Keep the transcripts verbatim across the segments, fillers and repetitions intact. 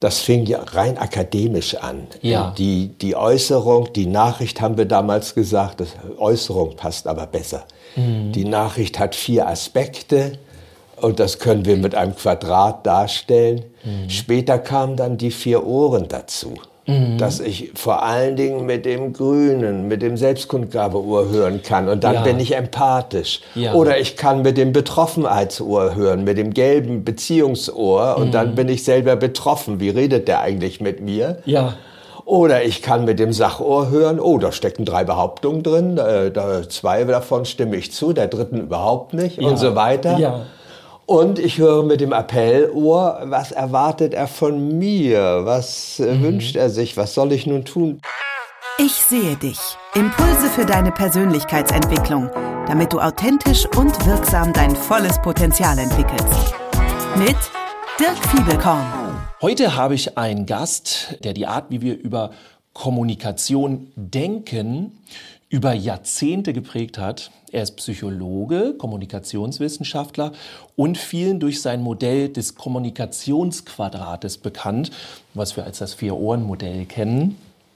Das fing ja rein akademisch an. Ja. Die, die Äußerung, die Nachricht haben wir damals gesagt, das Äußerung passt aber besser. Mhm. Die Nachricht hat vier Aspekte und das können wir mit einem Quadrat darstellen. Mhm. Später kamen dann die vier Ohren dazu. Mhm. Dass ich vor allen Dingen mit dem grünen, mit dem Selbstkundgabeohr hören kann. Und dann ja. bin ich empathisch. Ja. Oder ich kann mit dem Betroffenheitsohr hören, mit dem gelben Beziehungsohr. Und mhm. dann bin ich selber betroffen. Wie redet der eigentlich mit mir? Ja. Oder ich kann mit dem Sachohr hören, oh, da stecken drei Behauptungen drin. Äh, da, zwei davon stimme ich zu, der dritten überhaupt nicht. Ja. Und so weiter. Ja. Und ich höre mit dem Appellohr, was erwartet er von mir? Was äh, mhm. wünscht er sich? Was soll ich nun tun? Ich sehe dich. Impulse für deine Persönlichkeitsentwicklung, damit du authentisch und wirksam dein volles Potenzial entwickelst. Mit Dirk Fiebelkorn. Heute habe ich einen Gast, der die Art, wie wir über Kommunikation denken, über Jahrzehnte geprägt hat. Er ist Psychologe, Kommunikationswissenschaftler und vielen durch sein Modell des Kommunikationsquadrates bekannt, was wir als das Vier-Ohren-Modell kennen.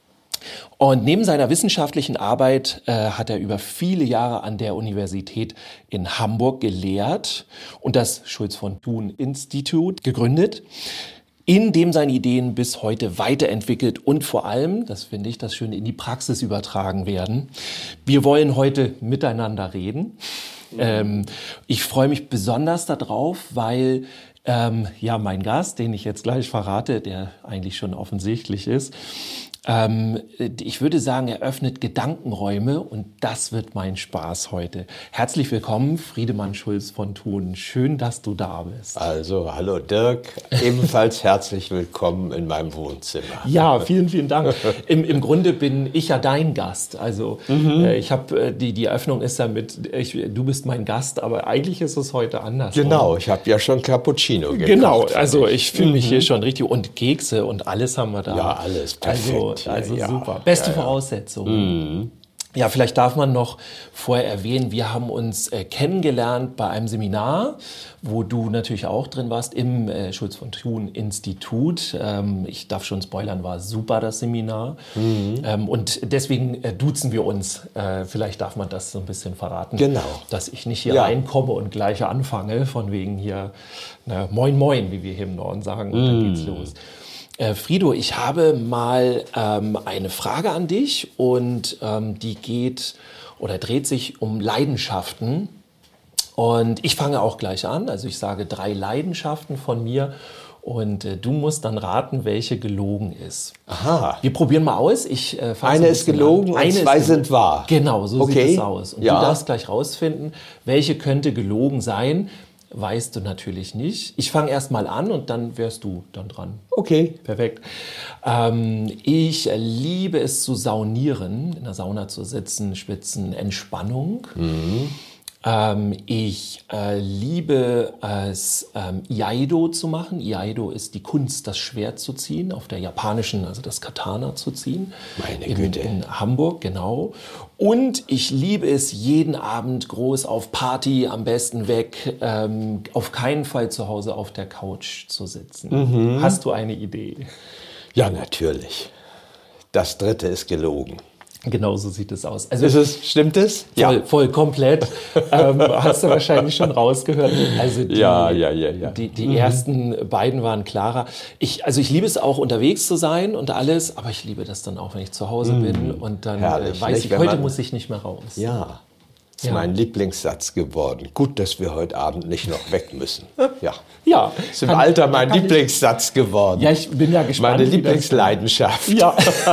Und neben seiner wissenschaftlichen Arbeit äh, hat er über viele Jahre an der Universität in Hamburg gelehrt und das Schulz von Thun Institut gegründet, in dem seine Ideen bis heute weiterentwickelt und vor allem, das finde ich das Schöne, in die Praxis übertragen werden. Wir wollen heute miteinander reden. Mhm. Ähm, ich freue mich besonders darauf, weil ähm, ja mein Gast, den ich jetzt gleich verrate, der eigentlich schon offensichtlich ist, Ähm, ich würde sagen, er öffnet Gedankenräume und das wird mein Spaß heute. Herzlich willkommen, Friedemann Schulz von Thun. Schön, dass du da bist. Also, hallo Dirk, ebenfalls herzlich willkommen in meinem Wohnzimmer. Ja, vielen, vielen Dank. Im, im Grunde bin ich ja dein Gast. Also, mhm. äh, ich habe die die Eröffnung ist ja mit, ich, du bist mein Gast, aber eigentlich ist es heute anders. Genau, ich habe ja schon Cappuccino gekocht. Genau, also ich fühle mich mhm. hier schon richtig und Kekse und alles haben wir da. Ja, alles perfekt. Also, Also ja, super. Beste ja, ja. Voraussetzungen. Mhm. Ja, vielleicht darf man noch vorher erwähnen, wir haben uns äh, kennengelernt bei einem Seminar, wo du natürlich auch drin warst, im äh, Schulz von Thun Institut. Ähm, ich darf schon spoilern, war super das Seminar. Mhm. Ähm, und deswegen äh, duzen wir uns. Äh, vielleicht darf man das so ein bisschen verraten. Genau. Dass ich nicht hier ja. reinkomme und gleich anfange, von wegen hier, na, moin moin, wie wir hier im Norden sagen, und mhm. dann geht's los. Äh, Friedo, ich habe mal ähm, eine Frage an dich und ähm, die geht oder dreht sich um Leidenschaften. Und ich fange auch gleich an. Also ich sage drei Leidenschaften von mir und äh, du musst dann raten, welche gelogen ist. Aha. Wir probieren mal aus. Ich, äh, Eine ist gelogen und Eine zwei ist sind wahr. Genau, so okay. sieht es aus. Und ja. du darfst gleich rausfinden, welche könnte gelogen sein. Weißt du natürlich nicht. Ich fange erst mal an und dann wärst du dann dran. Okay. Perfekt. Ähm, ich liebe es zu saunieren, in der Sauna zu sitzen, schwitzen, Entspannung. Mhm. Ähm, ich äh, liebe es, ähm, Iaido zu machen. Iaido ist die Kunst, das Schwert zu ziehen, auf der japanischen, also das Katana zu ziehen. Meine in, Güte. In Hamburg, genau. Und ich liebe es, jeden Abend groß auf Party, am besten weg, ähm, auf keinen Fall zu Hause auf der Couch zu sitzen. Mhm. Hast du eine Idee? Ja, natürlich. Das dritte ist gelogen. Genau so sieht es aus. Also ist es, stimmt es? Voll, ja. voll komplett. ähm, hast du wahrscheinlich schon rausgehört. Also die, ja, ja, ja, ja. die, die mhm. ersten beiden waren klarer. Ich, also ich liebe es auch, unterwegs zu sein und alles, aber ich liebe das dann auch, wenn ich zu Hause mhm. bin und dann Herrlich, weiß nicht, ich, heute man, muss ich nicht mehr raus. Ja. Das ist ja. mein Lieblingssatz geworden. Gut, dass wir heute Abend nicht noch weg müssen. Ja, ja ist im kann, Alter mein Lieblingssatz geworden. Ja, ich bin ja gespannt. Meine Lieblingsleidenschaft. Ja.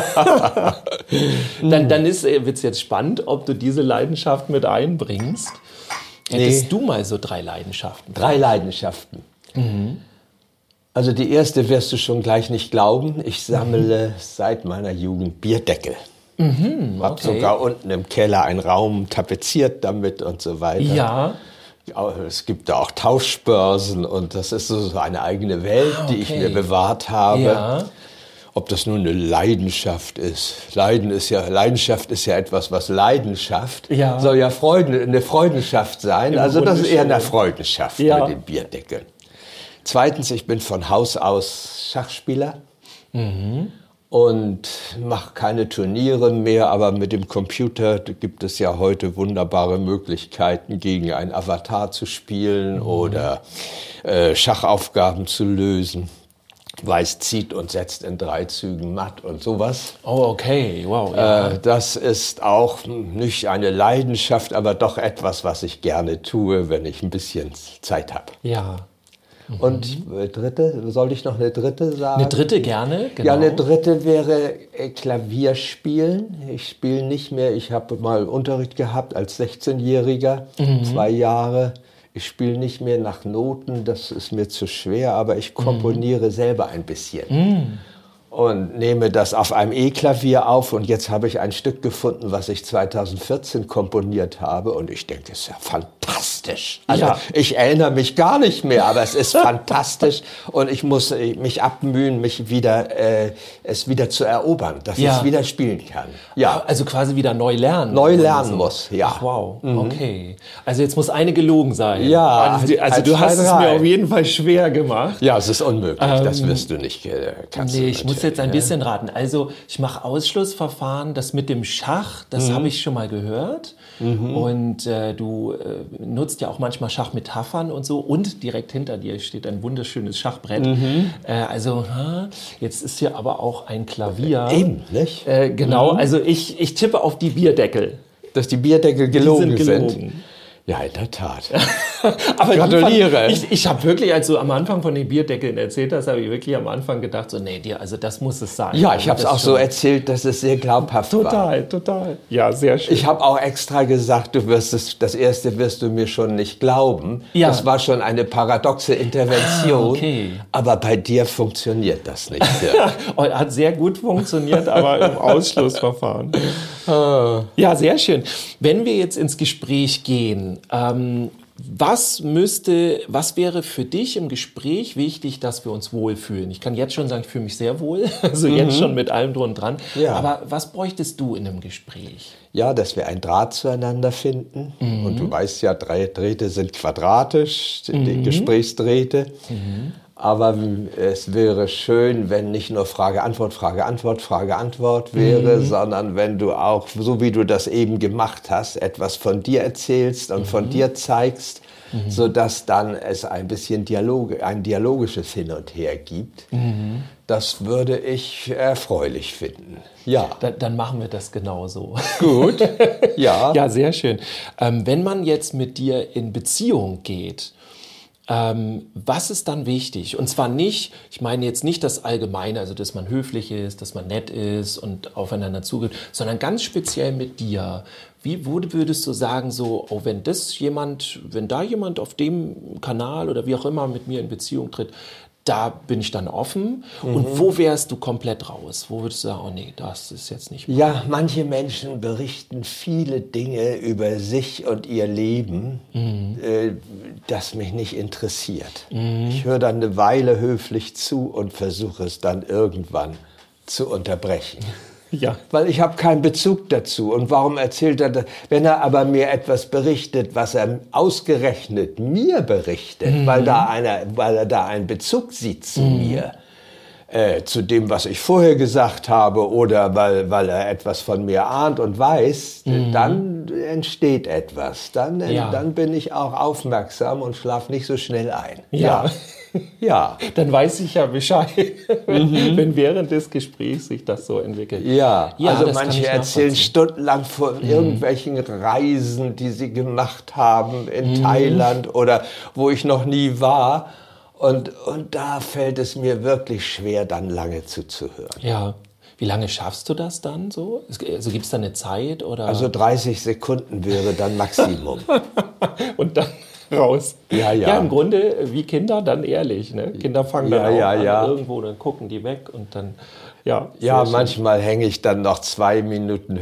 dann dann ist, wird es jetzt spannend, ob du diese Leidenschaft mit einbringst. Hättest nee. du mal so drei Leidenschaften? Drei Leidenschaften. Mhm. Also die erste wirst du schon gleich nicht glauben. Ich sammle mhm. seit meiner Jugend Bierdeckel. Mhm, okay. Hab sogar unten im Keller einen Raum tapeziert damit und so weiter. Ja. Es gibt da auch Tauschbörsen und das ist so eine eigene Welt, ah, okay. die ich mir bewahrt habe. Ja. Ob das nun eine Leidenschaft ist. Leiden ist ja, Leidenschaft ist ja etwas, was Leidenschaft ja. soll ja Freuden, eine Freudenschaft sein. Im also Grunde das ist eher schon. eine Freudenschaft ja. mit den Bierdeckeln. Zweitens, ich bin von Haus aus Schachspieler. Mhm. Und mache keine Turniere mehr, aber mit dem Computer gibt es ja heute wunderbare Möglichkeiten, gegen einen Avatar zu spielen mhm. oder äh, Schachaufgaben zu lösen. Weiß zieht und setzt in drei Zügen matt und sowas. Oh, okay, wow. Ja. Äh, das ist auch nicht eine Leidenschaft, aber doch etwas, was ich gerne tue, wenn ich ein bisschen Zeit habe. Ja. Und äh, dritte, soll ich noch eine dritte sagen? Eine dritte gerne, genau. Ja, eine dritte wäre äh, Klavierspielen. Ich spiele nicht mehr, ich habe mal Unterricht gehabt als sechzehnjähriger, mhm. zwei Jahre. Ich spiele nicht mehr nach Noten, das ist mir zu schwer, aber ich komponiere mhm. selber ein bisschen. Mhm. Und nehme das auf einem E-Klavier auf und jetzt habe ich ein Stück gefunden, was ich zweitausendvierzehn komponiert habe und ich denke, es ist ja fantastisch. Also ja. ich erinnere mich gar nicht mehr, aber es ist fantastisch und ich muss mich abmühen, mich wieder, äh, es wieder zu erobern, dass ja. ich es wieder spielen kann. Ja, also quasi wieder neu lernen. Neu lernen so. muss, ja. Ach, wow, mhm. okay. Also jetzt muss eine gelogen sein. Ja. Also, also du hast es mir auf jeden Fall schwer gemacht. Ja, es ist unmöglich, ähm, das wirst du nicht. Äh, kannst nee, du ich muss jetzt ein bisschen raten. Also ich mache Ausschlussverfahren, das mit dem Schach, das mhm. habe ich schon mal gehört. Mhm. Und äh, du äh, nutzt ja auch manchmal Schachmetaphern und so. Und direkt hinter dir steht ein wunderschönes Schachbrett. Mhm. Äh, also ha, jetzt ist hier aber auch ein Klavier. Eben, nicht? Äh, genau, mhm. also ich, ich tippe auf die Bierdeckel. Dass die Bierdeckel gelogen die sind. Gelogen. sind. Ja, in der Tat. Aber gratuliere. Fand, ich ich habe wirklich, als du am Anfang von den Bierdeckeln erzählt hast, habe ich wirklich am Anfang gedacht, so nee, dir, also das muss es sein. Ja, ich habe es auch so erzählt, dass es sehr glaubhaft total, war. Total, total. Ja, sehr schön. Ich habe auch extra gesagt, du wirst es, das erste wirst du mir schon nicht glauben. Ja. Das war schon eine paradoxe Intervention. Ah, okay. Aber bei dir funktioniert das nicht. Hat sehr gut funktioniert, aber im Ausschlussverfahren. Ja, sehr schön. Wenn wir jetzt ins Gespräch gehen, ähm, was müsste, was wäre für dich im Gespräch wichtig, dass wir uns wohlfühlen? Ich kann jetzt schon sagen, ich fühle mich sehr wohl, also mhm. jetzt schon mit allem drum und dran. Ja. Aber was bräuchtest du in einem Gespräch? Ja, dass wir einen Draht zueinander finden. Mhm. Und du weißt ja, drei Drähte sind quadratisch, mhm. die Gesprächsdrähte. Mhm. Aber es wäre schön, wenn nicht nur Frage-Antwort, Frage-Antwort, Frage-Antwort wäre, mhm. sondern wenn du auch, so wie du das eben gemacht hast, etwas von dir erzählst und mhm. von dir zeigst, mhm. sodass dann es ein bisschen Dialoge, ein dialogisches Hin und Her gibt. Mhm. Das würde ich erfreulich finden. Ja. Dann, dann machen wir das genauso. Gut. Ja. Ja, sehr schön. Ähm, wenn man jetzt mit dir in Beziehung geht, Ähm, was ist dann wichtig? Und zwar nicht, ich meine jetzt nicht das Allgemeine, also dass man höflich ist, dass man nett ist und aufeinander zugeht, sondern ganz speziell mit dir. Wie würdest du sagen, so, oh, wenn das jemand, wenn da jemand auf dem Kanal oder wie auch immer mit mir in Beziehung tritt, da bin ich dann offen. Mhm. Und wo wärst du komplett raus? Wo würdest du sagen, oh nee, das ist jetzt nicht wahr? Ja, manche Menschen berichten viele Dinge über sich und ihr Leben, mhm. äh, das mich nicht interessiert. Mhm. Ich höre dann eine Weile höflich zu und versuche es dann irgendwann zu unterbrechen. Ja. Weil ich habe keinen Bezug dazu. Und warum erzählt er das? Wenn er aber mir etwas berichtet, was er ausgerechnet mir berichtet, mhm. weil, da einer, weil er da einen Bezug sieht zu mhm. mir, äh, zu dem, was ich vorher gesagt habe, oder weil, weil er etwas von mir ahnt und weiß, mhm. dann entsteht etwas. Dann, ja. dann bin ich auch aufmerksam und schlafe nicht so schnell ein. Ja. ja. Ja. Dann weiß ich ja Bescheid, mhm. wenn während des Gesprächs sich das so entwickelt. Ja, ja also manche erzählen stundenlang von mhm. irgendwelchen Reisen, die sie gemacht haben in mhm. Thailand oder wo ich noch nie war. Und, und da fällt es mir wirklich schwer, dann lange zuzuhören. Ja. Wie lange schaffst du das dann so? Also gibt es da eine Zeit? Oder? Also dreißig Sekunden wäre dann Maximum. Und dann raus. Ja, ja. Ja, im Grunde wie Kinder, dann ehrlich. Ne? Kinder fangen ja, dann auch ja, an ja. irgendwo, dann gucken die weg und dann, ja. Ja, manchmal hänge ich dann noch zwei Minuten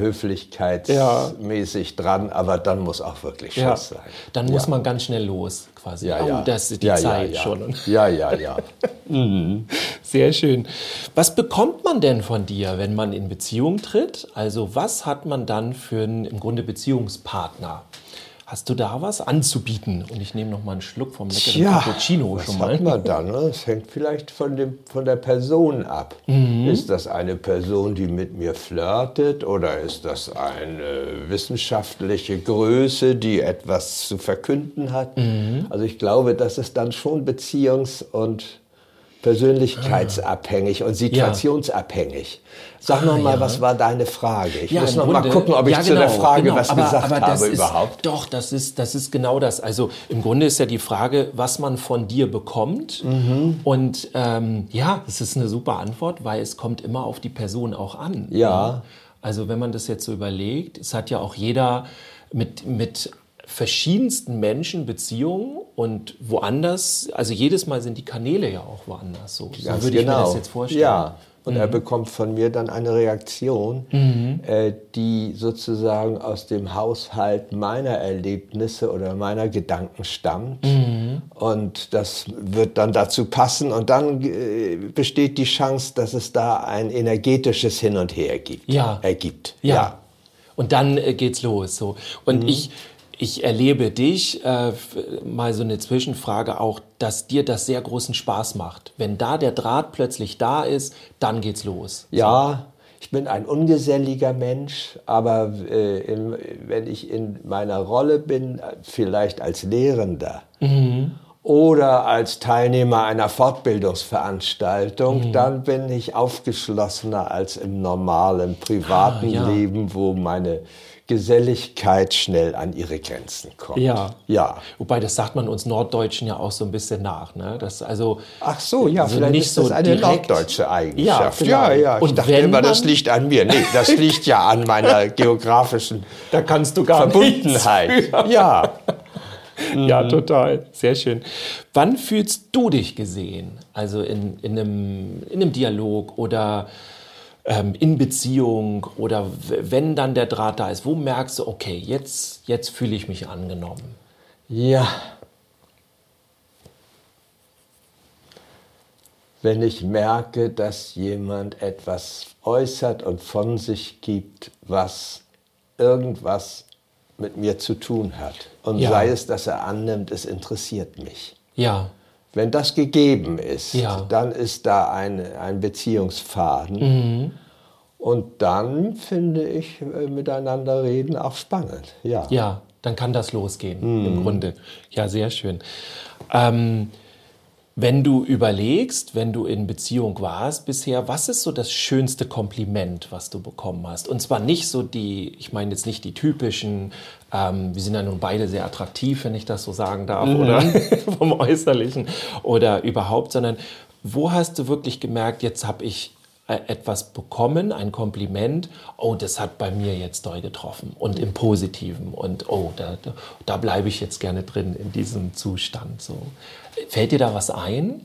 höflichkeitsmäßig ja. dran, aber dann muss auch wirklich Schluss ja. sein. Dann muss ja. man ganz schnell los, quasi. Ja, oh, ja. das ist die ja, Zeit ja, ja. schon. Ja, ja, ja. mhm. Sehr schön. Was bekommt man denn von dir, wenn man in Beziehung tritt? Also was hat man dann für einen im Grunde Beziehungspartner? Hast du da was anzubieten? Und ich nehme noch mal einen Schluck vom leckeren Tja, Cappuccino was schon mal. hat man da, ne? Es hängt vielleicht von, dem, von der Person ab. Mhm. Ist das eine Person, die mit mir flirtet, oder ist das eine wissenschaftliche Größe, die etwas zu verkünden hat? Mhm. Also ich glaube, das ist dann schon beziehungs- und persönlichkeitsabhängig ah. und situationsabhängig. Sag ah, noch mal, ja. was war deine Frage? Ich ja, muss noch Grunde, mal gucken, ob ich ja, zu genau, der Frage genau. was aber, gesagt aber habe ist, überhaupt. Doch, das ist, das ist genau das. Also im Grunde ist ja die Frage, was man von dir bekommt. Mhm. Und ähm, ja, das ist eine super Antwort, weil es kommt immer auf die Person auch an. Ja. Also wenn man das jetzt so überlegt, es hat ja auch jeder mit, mit verschiedensten Menschen Beziehungen und woanders, also jedes Mal sind die Kanäle ja auch woanders so. So Ganz würde ich genau. mir das jetzt vorstellen. Ja. Und mhm. er bekommt von mir dann eine Reaktion, mhm. äh, die sozusagen aus dem Haushalt meiner Erlebnisse oder meiner Gedanken stammt. Mhm. Und das wird dann dazu passen. Und dann äh, besteht die Chance, dass es da ein energetisches Hin und Her gibt, ja. ergibt. Ja. ja. Und dann äh, geht's los. So. Und mhm. ich... Ich erlebe dich, äh, mal so eine Zwischenfrage auch, dass dir das sehr großen Spaß macht. Wenn da der Draht plötzlich da ist, dann geht's los. Ja, ich bin ein ungeselliger Mensch, aber äh, in, wenn ich in meiner Rolle bin, vielleicht als Lehrender mhm. oder als Teilnehmer einer Fortbildungsveranstaltung, mhm. dann bin ich aufgeschlossener als im normalen privaten ah, ja. Leben, wo meine Geselligkeit schnell an ihre Grenzen kommt. Ja. ja. Wobei, das sagt man uns Norddeutschen ja auch so ein bisschen nach. Ne? Das also, Ach so, ja, also vielleicht nicht ist das so eine direkt. norddeutsche Eigenschaft. Ja, ja, ja. Ich Und dachte immer, das liegt an mir. Nee, das liegt ja an meiner geografischen da kannst du gar Verbundenheit. Ja. Ja, total. Sehr schön. Wann fühlst du dich gesehen? Also in, in, einem, in einem Dialog oder in Beziehung oder wenn dann der Draht da ist, wo merkst du, okay, jetzt, jetzt fühle ich mich angenommen? Ja. Wenn ich merke, dass jemand etwas äußert und von sich gibt, was irgendwas mit mir zu tun hat. Und ja. sei es, dass er annimmt, es interessiert mich. Ja. Wenn das gegeben ist, ja. dann ist da ein, ein Beziehungsfaden. Mhm. Und dann finde ich äh, miteinander reden auch spannend. Ja, ja, dann kann das losgehen mhm. im Grunde. Ja, sehr schön. Ähm, wenn du überlegst, wenn du in Beziehung warst bisher, was ist so das schönste Kompliment, was du bekommen hast? Und zwar nicht so die, ich meine jetzt nicht die typischen, ähm, wir sind ja nun beide sehr attraktiv, wenn ich das so sagen darf, mhm. oder vom Äußerlichen oder überhaupt, sondern wo hast du wirklich gemerkt, jetzt habe ich etwas bekommen, ein Kompliment, oh, das hat bei mir jetzt doll getroffen und im Positiven und oh, da, da, da bleibe ich jetzt gerne drin in diesem Zustand. So. Fällt dir da was ein?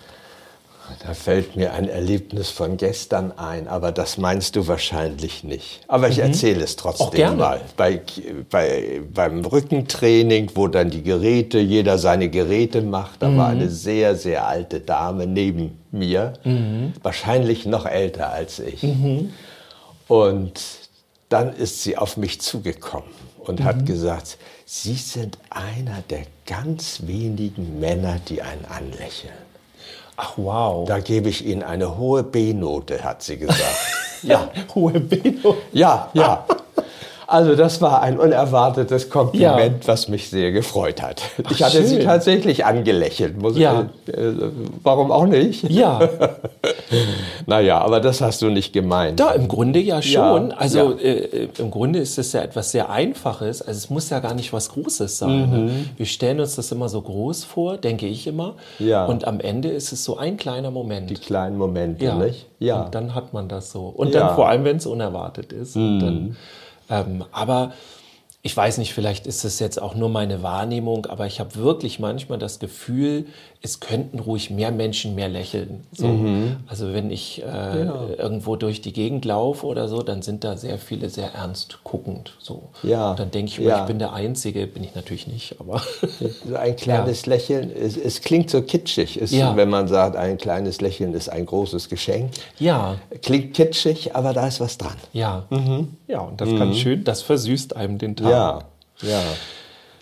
Da fällt mir ein Erlebnis von gestern ein, aber das meinst du wahrscheinlich nicht. Aber ich mhm. erzähle es trotzdem mal. Bei, bei, beim Rückentraining, wo dann die Geräte, jeder seine Geräte macht, da mhm. war eine sehr, sehr alte Dame neben mir, mhm. wahrscheinlich noch älter als ich. Mhm. Und dann ist sie auf mich zugekommen und mhm. hat gesagt, Sie sind einer der ganz wenigen Männer, die einen anlächeln. Ach, wow. Da gebe ich Ihnen eine hohe B-Note, hat sie gesagt. Ja, hohe B-Note. Ja, ja. Also das war ein unerwartetes Kompliment, ja. was mich sehr gefreut hat. Ach, ich hatte schön. sie tatsächlich angelächelt. Muss ja. ich, äh, warum auch nicht? Ja. Naja, aber das hast du nicht gemeint. Da, im Grunde ja schon. Ja, also ja. Äh, im Grunde ist es ja etwas sehr Einfaches. Also es muss ja gar nicht was Großes sein. Mhm. Ne? Wir stellen uns das immer so groß vor, denke ich immer. Ja. Und am Ende ist es so ein kleiner Moment. Die kleinen Momente, ja. nicht? Ja. Und dann hat man das so. Und ja. dann vor allem, wenn es unerwartet ist. Mhm. Und dann, ähm, aber ich weiß nicht, vielleicht ist es jetzt auch nur meine Wahrnehmung, aber ich habe wirklich manchmal das Gefühl, es könnten ruhig mehr Menschen mehr lächeln. So. Mhm. Also wenn ich äh, ja. irgendwo durch die Gegend laufe oder so, dann sind da sehr viele sehr ernst guckend. So. Ja. Dann denke ich, ja. ich bin der Einzige, bin ich natürlich nicht. Aber ein kleines ja. Lächeln, es, es klingt so kitschig, es, ja. wenn man sagt, ein kleines Lächeln ist ein großes Geschenk. Ja. Klingt kitschig, aber da ist was dran. Ja, mhm. ja und das mhm. kann schön, das versüßt einem den Tag. Ja, ja.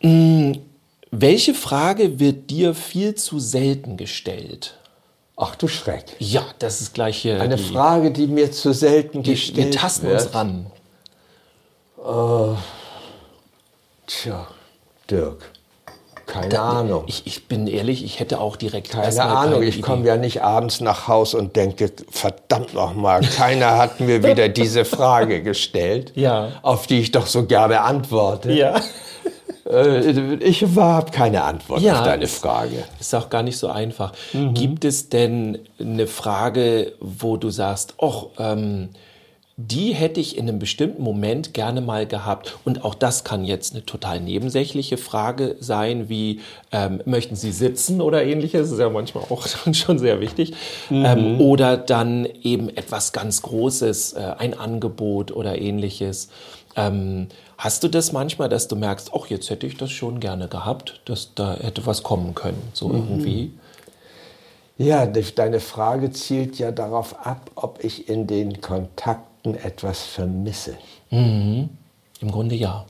Mhm. Welche Frage wird dir viel zu selten gestellt? Ach du Schreck. Ja, das ist gleich hier. Eine die, Frage, die mir zu selten wir, gestellt wir tasten wird. uns ran. Uh, tja, Dirk. Keine Da, Ahnung. Ich, ich bin ehrlich, ich hätte auch direkt Keine Ahnung, ich komme ja nicht abends nach Haus und denke, verdammt nochmal, keiner hat mir wieder diese Frage gestellt, ja. auf die ich doch so gerne antworte. Ja. Ich habe keine Antwort ja, auf deine Frage. Ist auch gar nicht so einfach. Mhm. Gibt es denn eine Frage, wo du sagst, ach, ähm, die hätte ich in einem bestimmten Moment gerne mal gehabt? Und auch das kann jetzt eine total nebensächliche Frage sein, wie ähm, möchten Sie sitzen oder ähnliches? Das ist ja manchmal auch schon sehr wichtig. Mhm. Ähm, oder dann eben etwas ganz Großes, äh, ein Angebot oder ähnliches. Ähm, hast du das manchmal, dass du merkst, ach, jetzt hätte ich das schon gerne gehabt, dass da hätte was kommen können, so mhm. irgendwie? Ja, deine Frage zielt ja darauf ab, ob ich in den Kontakten etwas vermisse. Mhm. Im Grunde ja.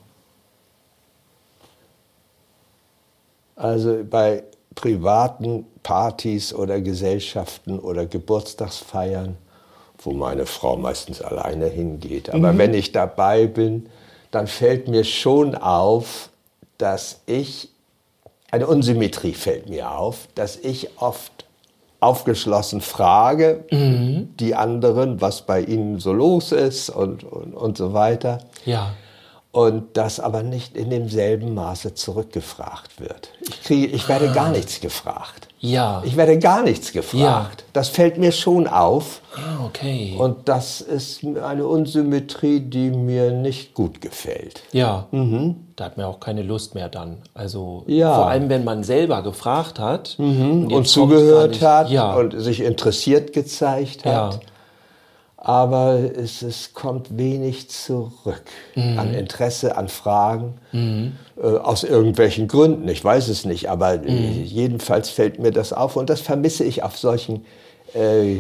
Also bei privaten Partys oder Gesellschaften oder Geburtstagsfeiern, wo meine Frau meistens alleine hingeht. Aber mhm. wenn ich dabei bin, dann fällt mir schon auf, dass ich, eine Unsymmetrie fällt mir auf, dass ich oft aufgeschlossen frage, mhm. die anderen, was bei ihnen so los ist und, und, und so weiter. Ja. Und das aber nicht in demselben Maße zurückgefragt wird. Ich, kriege, ich werde ah. gar nichts gefragt. Ja. Ich werde gar nichts gefragt. Ja. Das fällt mir schon auf. Ah, okay. Und das ist eine Unsymmetrie, die mir nicht gut gefällt. Ja, mhm. da hat man auch keine Lust mehr dann. Also ja. vor allem, wenn man selber gefragt hat. Mhm. Und, und zugehört nicht, hat ja. und sich interessiert gezeigt hat. Ja. Aber es, es kommt wenig zurück mhm. an Interesse, an Fragen, mhm. äh, aus irgendwelchen Gründen, ich weiß es nicht, aber mhm. jedenfalls fällt mir das auf und das vermisse ich auf solchen äh,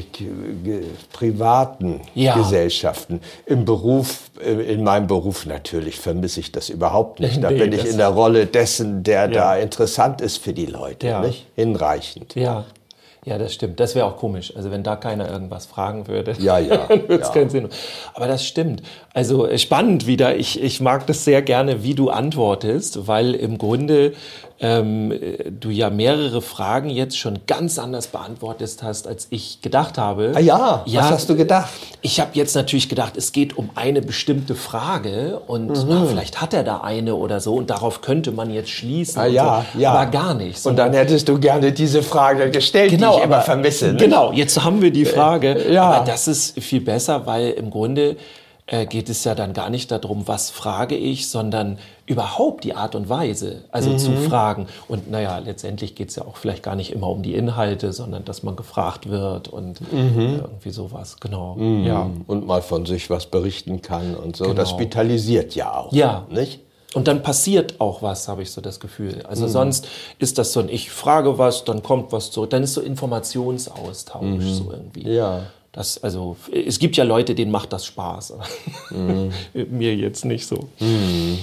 privaten ja. Gesellschaften. Im Beruf, in meinem Beruf natürlich vermisse ich das überhaupt nicht. Da nee, bin ich in der Rolle dessen, der ja. da interessant ist für die Leute, ja. nicht? Hinreichend. Ja. Ja, das stimmt. Das wäre auch komisch. Also wenn da keiner irgendwas fragen würde, ja, ja, dann würde es ja. keinen Sinn machen. Aber das stimmt. Also spannend wieder. Ich, ich mag das sehr gerne, wie du antwortest, weil im Grunde ähm, du ja mehrere Fragen jetzt schon ganz anders beantwortet hast, als ich gedacht habe. Ah ja, ja was hast du gedacht? Ich habe jetzt natürlich gedacht, es geht um eine bestimmte Frage und mhm. na, vielleicht hat er da eine oder so und darauf könnte man jetzt schließen. Ah, ja, so. ja. Aber gar nicht. Und dann hättest du gerne diese Frage gestellt, genau, die ich immer aber, vermisse. Ne? Genau, jetzt haben wir die Frage. Ja. Aber das ist viel besser, weil im Grunde äh, geht es ja dann gar nicht darum, was frage ich, sondern überhaupt die Art und Weise, also mhm. zu fragen. Und naja, letztendlich geht es ja auch vielleicht gar nicht immer um die Inhalte, sondern dass man gefragt wird und mhm. äh, irgendwie sowas. Genau. Mhm. Ja. Und mal von sich was berichten kann und so. Genau. Das vitalisiert ja auch. Ja. Nicht? Und dann passiert auch was, habe ich so das Gefühl. Also mhm. sonst ist das so ein, ich frage was, dann kommt was zurück. Dann ist so Informationsaustausch mhm. so irgendwie. Ja. Das, also, es gibt ja Leute, denen macht das Spaß. Mhm. Mir jetzt nicht so. Mhm.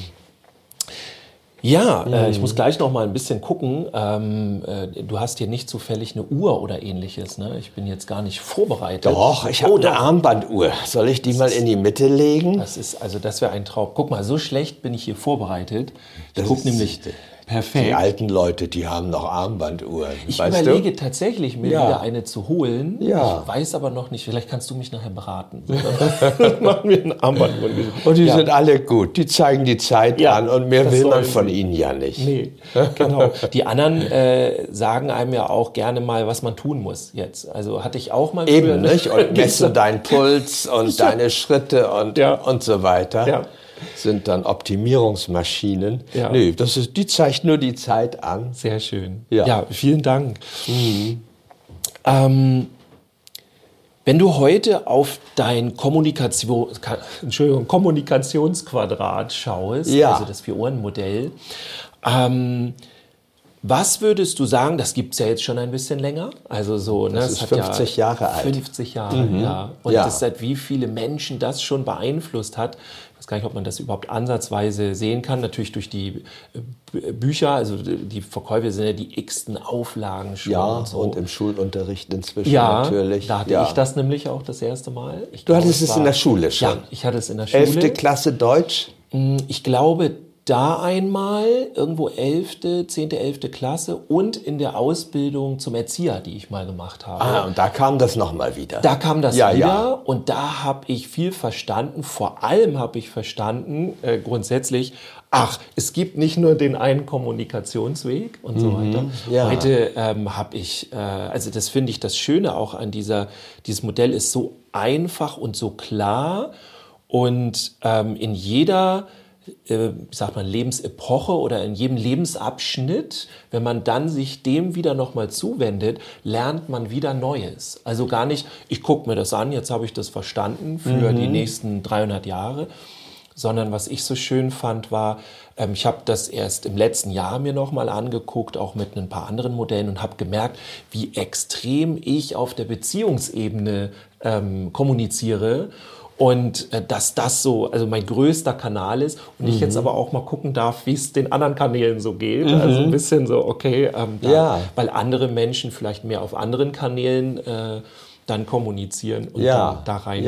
Ja, äh, ich muss gleich noch mal ein bisschen gucken. Ähm, äh, du hast hier nicht zufällig eine Uhr oder ähnliches, ne? Ich bin jetzt gar nicht vorbereitet. Doch, ich habe oh, eine Armbanduhr. Soll ich die das mal in die Mitte legen? Das ist, also das wäre ein Traum. Guck mal, so schlecht bin ich hier vorbereitet. Ich gucke nämlich... Perfekt. Die alten Leute, die haben noch Armbanduhren. Ich weißt überlege du? tatsächlich, mir ja. wieder eine zu holen. Ja. Ich weiß aber noch nicht, vielleicht kannst du mich nachher beraten. Machen wir eine Armbanduhr. Und die ja. sind alle gut. Die zeigen die Zeit ja, an und mehr will man von sie. ihnen ja nicht. Nee, genau. Die anderen äh, sagen einem ja auch gerne mal, was man tun muss jetzt. Also hatte ich auch mal früher. Eben, nicht? Und messen deinen Puls und ja. deine Schritte und, ja. und so weiter. Ja. Sind dann Optimierungsmaschinen. Ja. Nee, das ist, die zeigt nur die Zeit an. Sehr schön. Ja, ja vielen Dank. Mhm. Ähm, wenn du heute auf dein Kommunikation, Entschuldigung, Kommunikationsquadrat schaust, ja. also das Vier-Ohren-Modell, ähm, Was würdest du sagen, das gibt es ja jetzt schon ein bisschen länger, also so, ne, das ist fünfzig ja Jahre alt. fünfzig Jahre, mhm. ja. Und ja. das seit wie viele Menschen das schon beeinflusst hat. Ich weiß gar nicht, ob man das überhaupt ansatzweise sehen kann. Natürlich durch die Bücher, also die Verkäufe sind ja die x-ten Auflagen schon. Ja, und, so. Und im Schulunterricht inzwischen ja, natürlich. Da hatte ja. ich das nämlich auch das erste Mal. Ich du glaube, hattest es war, in der Schule schon? Ja, ich hatte es in der Schule. Elfte Klasse Deutsch? Ich glaube, da einmal, irgendwo elfte, zehnte, elfte Klasse und in der Ausbildung zum Erzieher, die ich mal gemacht habe. Ah, und da kam das nochmal wieder. Da kam das ja, wieder ja. und da habe ich viel verstanden. Vor allem habe ich verstanden, äh, grundsätzlich, ach, es gibt nicht nur den einen Kommunikationsweg und so mhm, weiter. Ja. Heute ähm, habe ich, äh, also das finde ich das Schöne auch an dieser, dieses Modell ist so einfach und so klar und ähm, in jeder äh, sagt man, Lebensepoche oder in jedem Lebensabschnitt, wenn man dann sich dem wieder nochmal zuwendet, lernt man wieder Neues. Also gar nicht, ich gucke mir das an, jetzt habe ich das verstanden für mhm. die nächsten dreihundert Jahre, sondern was ich so schön fand war, ähm, ich habe das erst im letzten Jahr mir nochmal angeguckt, auch mit ein paar anderen Modellen und habe gemerkt, wie extrem ich auf der Beziehungsebene ähm, kommuniziere. Und äh, dass das so, also mein größter Kanal ist und mhm. ich jetzt aber auch mal gucken darf, wie es den anderen Kanälen so geht. Mhm. Also ein bisschen so, okay, ähm, da, ja. weil andere Menschen vielleicht mehr auf anderen Kanälen äh, dann kommunizieren und ja. dann da reingucken.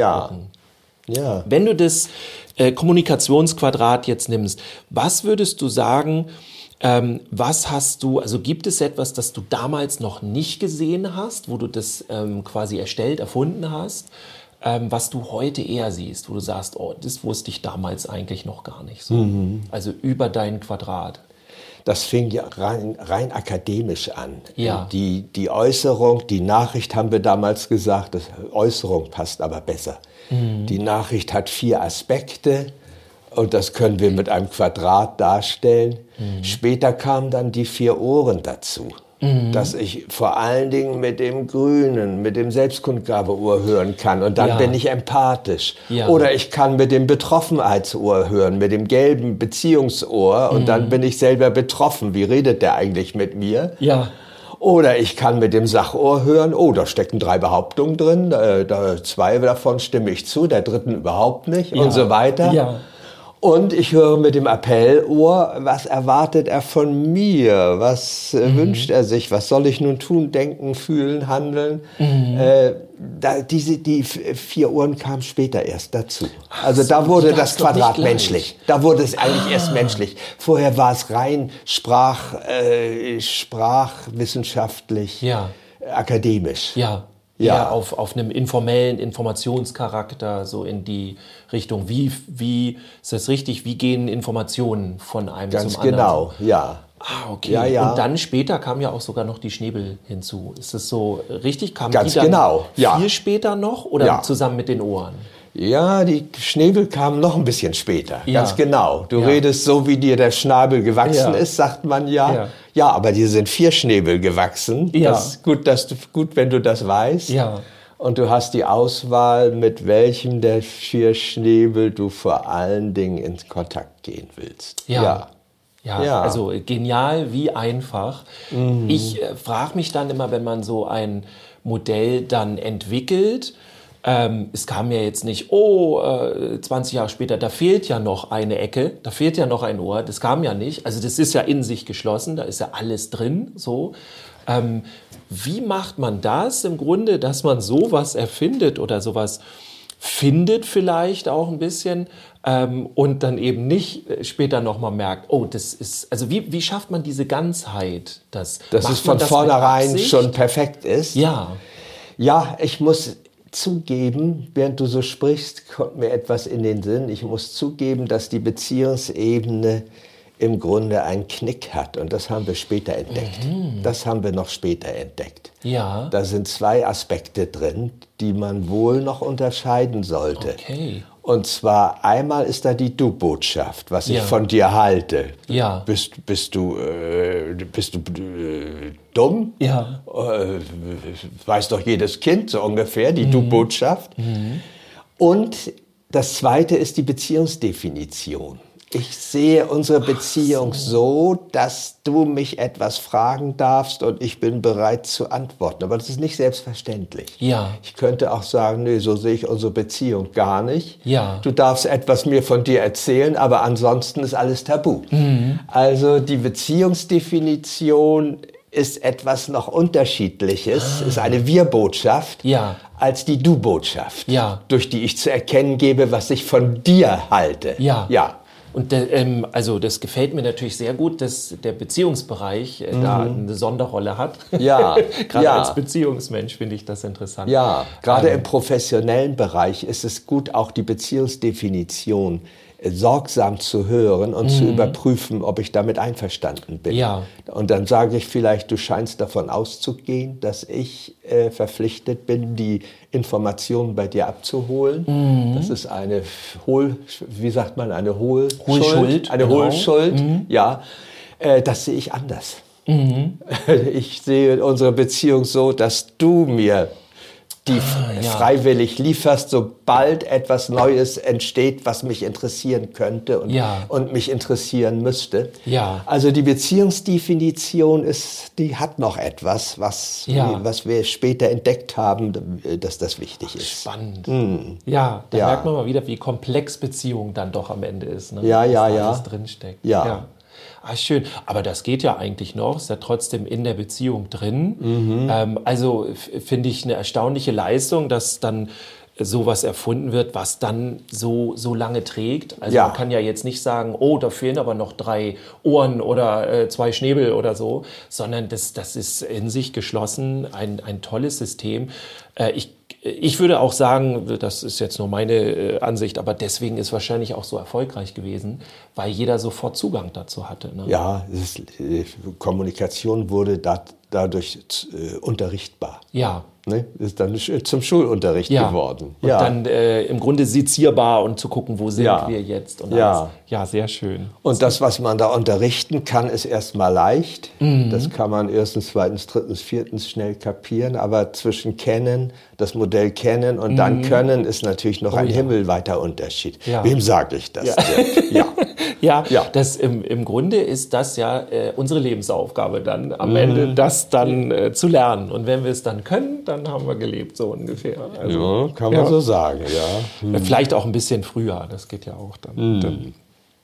Ja. Ja. Wenn du das äh, Kommunikationsquadrat jetzt nimmst, was würdest du sagen, ähm, was hast du, also gibt es etwas, das du damals noch nicht gesehen hast, wo du das ähm, quasi erstellt, erfunden hast? Ähm, was du heute eher siehst, wo du sagst, oh, das wusste ich damals eigentlich noch gar nicht so. Mhm. Also über dein Quadrat. Das fing ja rein, rein akademisch an. Ja. Die, die Äußerung, die Nachricht haben wir damals gesagt, das Äußerung passt aber besser. Mhm. Die Nachricht hat vier Aspekte und das können wir mit einem Quadrat darstellen. Mhm. Später kamen dann die vier Ohren dazu. Mhm. Dass ich vor allen Dingen mit dem Grünen, mit dem Selbstkundgabeohr hören kann und dann ja. bin ich empathisch. Ja. Oder ich kann mit dem Betroffenheitsohr hören, mit dem gelben Beziehungsohr und mhm. dann bin ich selber betroffen. Wie redet der eigentlich mit mir? Ja. Oder ich kann mit dem Sachohr hören, oh, da stecken drei Behauptungen drin, da, da, zwei davon stimme ich zu, der dritten überhaupt nicht ja. und so weiter. Ja. Und ich höre mit dem Appellohr, was erwartet er von mir? Was äh, mhm. wünscht er sich? Was soll ich nun tun, denken, fühlen, handeln? Mhm. Äh, da, diese, die vier Ohren kamen später erst dazu. Also da wurde das Quadrat menschlich. Da wurde es eigentlich ah. erst menschlich. Vorher war es rein Sprach, äh, sprachwissenschaftlich, ja. akademisch. Ja. Ja, ja auf, auf einem informellen Informationscharakter, so in die Richtung, wie, wie ist das richtig, wie gehen Informationen von einem Ganz zum anderen? Ganz genau, ja. Ah, okay. Ja, ja. Und dann später kam ja auch sogar noch die Schnäbel hinzu. Ist das so richtig? Kam Ganz die dann genau, ja. viel später noch oder ja. zusammen mit den Ohren? Ja, die Schnäbel kamen noch ein bisschen später, ja. ganz genau. Du ja. redest so, wie dir der Schnabel gewachsen ja. ist, sagt man ja. ja. Ja, aber dir sind vier Schnäbel gewachsen. Ja. Das ist gut, dass du, gut, wenn du das weißt. Ja. Und du hast die Auswahl, mit welchem der vier Schnäbel du vor allen Dingen in Kontakt gehen willst. Ja. Ja. Ja, ja, also genial, wie einfach. Mhm. Ich äh, frage mich dann immer, wenn man so ein Modell dann entwickelt, ähm, es kam ja jetzt nicht, oh, äh, zwanzig Jahre später, da fehlt ja noch eine Ecke, da fehlt ja noch ein Ohr, das kam ja nicht. Also das ist ja in sich geschlossen, da ist ja alles drin, so. Ähm, wie macht man das im Grunde, dass man sowas erfindet oder sowas findet vielleicht auch ein bisschen ähm, und dann eben nicht später nochmal merkt, oh, das ist, also wie, wie schafft man diese Ganzheit? Dass, dass es von vornherein schon perfekt ist? Ja. Ja, ich muss zugeben, während du so sprichst, kommt mir etwas in den Sinn. Ich muss zugeben, dass die Beziehungsebene im Grunde einen Knick hat. Und das haben wir später entdeckt. Mhm. Das haben wir noch später entdeckt. Ja. Da sind zwei Aspekte drin, die man wohl noch unterscheiden sollte. Okay. Und zwar einmal ist da die Du-Botschaft, was ja. ich von dir halte. Ja. Bist, bist du, äh, bist du äh, dumm? Ja. Äh, weiß doch jedes Kind so ungefähr, die mhm. Du-Botschaft. Mhm. Und das Zweite ist die Beziehungsdefinition. Ich sehe unsere Beziehung so, dass du mich etwas fragen darfst und ich bin bereit zu antworten. Aber das ist nicht selbstverständlich. Ja. Ich könnte auch sagen, nee, so sehe ich unsere Beziehung gar nicht. Ja. Du darfst etwas mir von dir erzählen, aber ansonsten ist alles tabu. Mhm. Also die Beziehungsdefinition ist etwas noch Unterschiedliches, ah. ist eine Wir-Botschaft, ja. als die Du-Botschaft, ja. durch die ich zu erkennen gebe, was ich von dir halte. Ja. ja. Und der, ähm, also das gefällt mir natürlich sehr gut, dass der Beziehungsbereich äh, mhm. da eine Sonderrolle hat. Ja, gerade ja. als Beziehungsmensch finde ich das interessant. Ja, gerade ähm. im professionellen Bereich ist es gut, auch die Beziehungsdefinition äh, sorgsam zu hören und mhm. zu überprüfen, ob ich damit einverstanden bin. Ja. Und dann sage ich vielleicht, du scheinst davon auszugehen, dass ich äh, verpflichtet bin, die Informationen bei dir abzuholen. Mhm. Das ist eine Hohl, wie sagt man, eine Hohlschuld. Hohlschuld, eine genau. Hohlschuld, mhm. ja. Äh, das sehe ich anders. Mhm. Ich sehe unsere Beziehung so, dass du mir die ah, ja. freiwillig lieferst, sobald etwas Neues entsteht, was mich interessieren könnte und, ja. und mich interessieren müsste. Ja. Also die Beziehungsdefinition ist, die hat noch etwas, was, ja. was wir später entdeckt haben, dass das wichtig ist. Spannend. Mhm. Ja, da ja. merkt man mal wieder, wie komplex Beziehung dann doch am Ende ist. Ne? Ja, ja, was da ja. alles drinsteckt. Ja. ja. Ah, schön. Aber das geht ja eigentlich noch, ist ja trotzdem in der Beziehung drin. Mhm. Ähm, also f- finde ich eine erstaunliche Leistung, dass dann sowas erfunden wird, was dann so, so lange trägt. Also ja. man kann ja jetzt nicht sagen, oh, da fehlen aber noch drei Ohren oder äh, zwei Schnäbel oder so, sondern das, das ist in sich geschlossen ein, ein tolles System. Äh, ich Ich würde auch sagen, das ist jetzt nur meine äh, Ansicht, aber deswegen ist wahrscheinlich auch so erfolgreich gewesen, weil jeder sofort Zugang dazu hatte. Ne? Ja, es ist, äh, Kommunikation wurde da, dadurch äh, unterrichtbar. Ja. Ne? Ist dann zum Schulunterricht ja. geworden. Und ja. dann äh, im Grunde sezierbar und zu gucken, wo sind ja. wir jetzt. Und ja. alles. Ja, sehr schön. Und das, was man da unterrichten kann, ist erstmal leicht. Mhm. Das kann man erstens, zweitens, drittens, viertens schnell kapieren. Aber zwischen kennen, das Modell kennen und mhm. dann können, ist natürlich noch oh, ein ja. himmelweiter Unterschied. Ja. Wem sage ich das? Ja, ja. ja, ja. Das, im, im Grunde ist das ja äh, unsere Lebensaufgabe dann am mhm. Ende, das dann äh, zu lernen. Und wenn wir es dann können, dann haben wir gelebt, so ungefähr. Also, ja, kann man ja. so sagen, ja. Mhm. Vielleicht auch ein bisschen früher, das geht ja auch dann. Mhm. dann.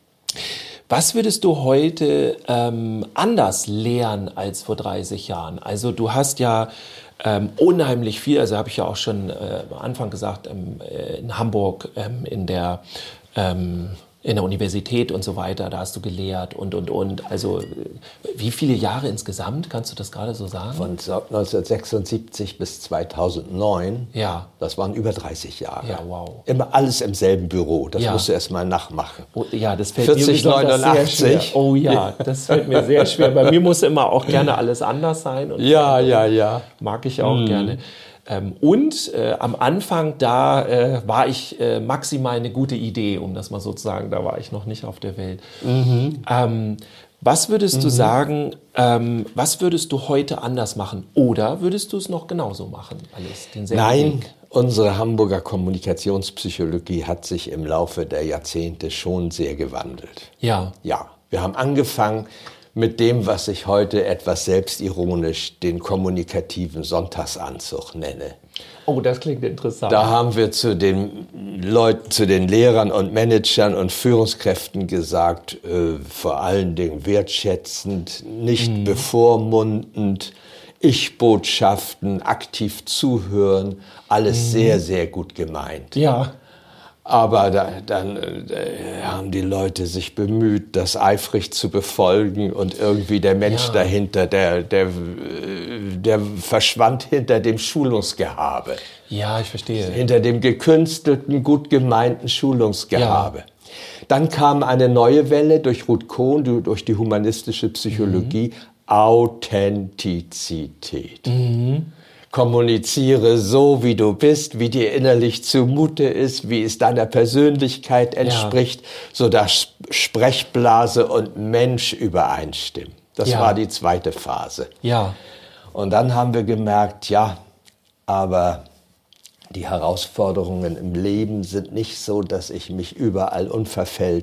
Was würdest du heute ähm, anders lernen als vor dreißig Jahren? Also du hast ja ähm, unheimlich viel, also habe ich ja auch schon äh, am Anfang gesagt, ähm, äh, in Hamburg ähm, in der ähm, in der Universität und so weiter, da hast du gelehrt und, und, und. Also wie viele Jahre insgesamt, kannst du das gerade so sagen? Von neunzehnhundertsechsundsiebzig bis zweitausendneun, ja. das waren über dreißig Jahre. Ja, wow. Immer alles im selben Büro, das ja. musst du erst mal nachmachen. Oh, ja, das fällt vierzig, mir besonders neunundachtzig. sehr schwer. Oh ja, das fällt mir sehr schwer. Bei mir muss immer auch gerne alles anders sein. Und ja, ja, ja. Mag ich auch hm. gerne. Ähm, und äh, am Anfang, da äh, war ich äh, maximal eine gute Idee, um das mal so zu sagen, da war ich noch nicht auf der Welt. Mhm. Ähm, was würdest mhm. du sagen, ähm, was würdest du heute anders machen? Oder würdest du es noch genauso machen? Alles, denselben Nein, Weg? Unsere Hamburger Kommunikationspsychologie hat sich im Laufe der Jahrzehnte schon sehr gewandelt. Ja. Ja, wir haben angefangen mit dem, was ich heute etwas selbstironisch den kommunikativen Sonntagsanzug nenne. Oh, das klingt interessant. Da haben wir zu den Leuten, zu den Lehrern und Managern und Führungskräften gesagt, äh, vor allen Dingen wertschätzend, nicht mhm. bevormundend, Ich-Botschaften, aktiv zuhören, alles mhm. sehr, sehr gut gemeint. Ja. Aber da, dann äh, haben die Leute sich bemüht, das eifrig zu befolgen und irgendwie der Mensch ja. dahinter, der, der, der verschwand hinter dem Schulungsgehabe. Ja, ich verstehe. Hinter dem gekünstelten, gut gemeinten Schulungsgehabe. Ja. Dann kam eine neue Welle durch Ruth Kohn, durch die humanistische Psychologie, mhm. Authentizität. Mhm. Kommuniziere so, wie du bist, wie dir innerlich zumute ist, wie es deiner Persönlichkeit entspricht, ja. sodass Sprechblase und Mensch übereinstimmen. Das ja. war die zweite Phase. Ja. Und dann haben wir gemerkt, ja, aber die Herausforderungen im Leben sind nicht so, dass ich mich überall unverfälscht